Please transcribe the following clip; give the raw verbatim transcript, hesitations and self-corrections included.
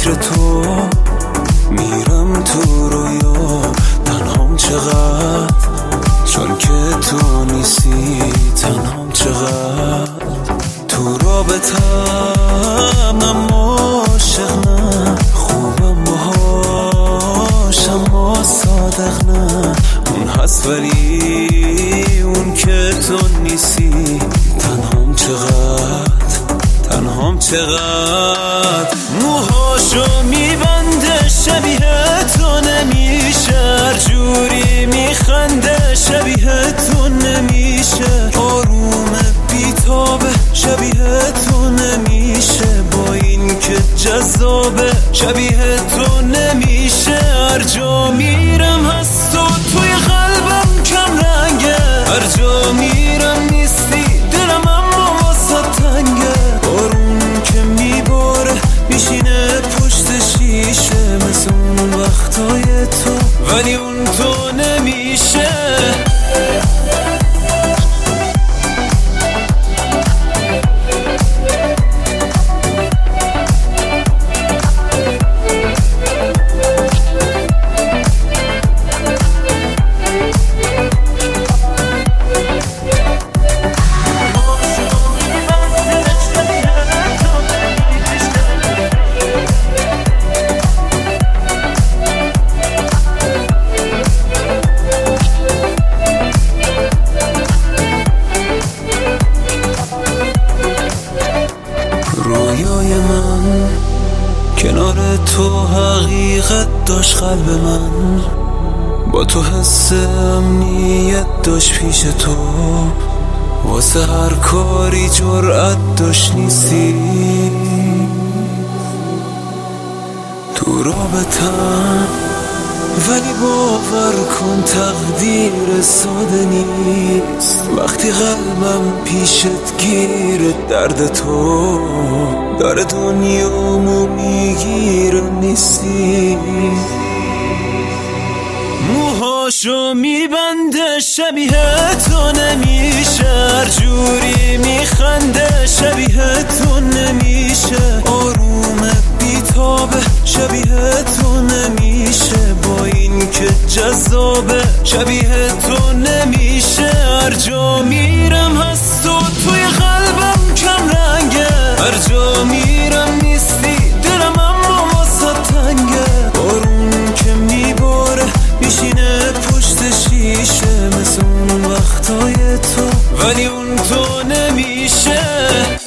فکر تو میرم تو رویا، تنهام چقدر چون که تو نیستی، تنهام چقدر تو رابطم، اما عاشق نه، خوبم باهاش اما صادق نه، اون هست ولی اون که تو نیستی، تنهام چقدر، تنهام چقدر. موهاشو میبنده شبیه تو نمیشه، هر جوری میخنده شبیه تو نمیشه، آرومه بیتابه شبیه تو نمیشه، با این که جذابه شبیه تو نمیشه. هر جا میرم هست تو توی قلبم کم رنگه، هر جا میرم نیستی دلم اما واسه تنگه، بارون که میباره میشینه پشت شیشه، مثل اون وقتای تو ولی اون تو نمیشه. رویای من کنار تو حقیقت داشت، قلب من با تو حس امنیت داشت، پیش تو واسه هر کاری جرأت داشت، نیستی تو رابطم ولی باور کن تقدیر ساده نیست، وقتی قلبم پیشت گیره درد تو داره دنیامو میگیره، نیستی موهاشو میبنده شبیه تو نمیشه، هر جوری میخنده شبیه تو نمیشه، آرومه بیتابه شبیه تو نمیشه، با این که جذابه شبیه تو نمیشه. هر جا میرم هست تو توی قلبم کم رنگه، هر جا میرم نیستی دلم اما واسه تنگه، بارون که میباره میشینه پشت شیشه، مثل اون وقتای تو ولی اون تو نمیشه.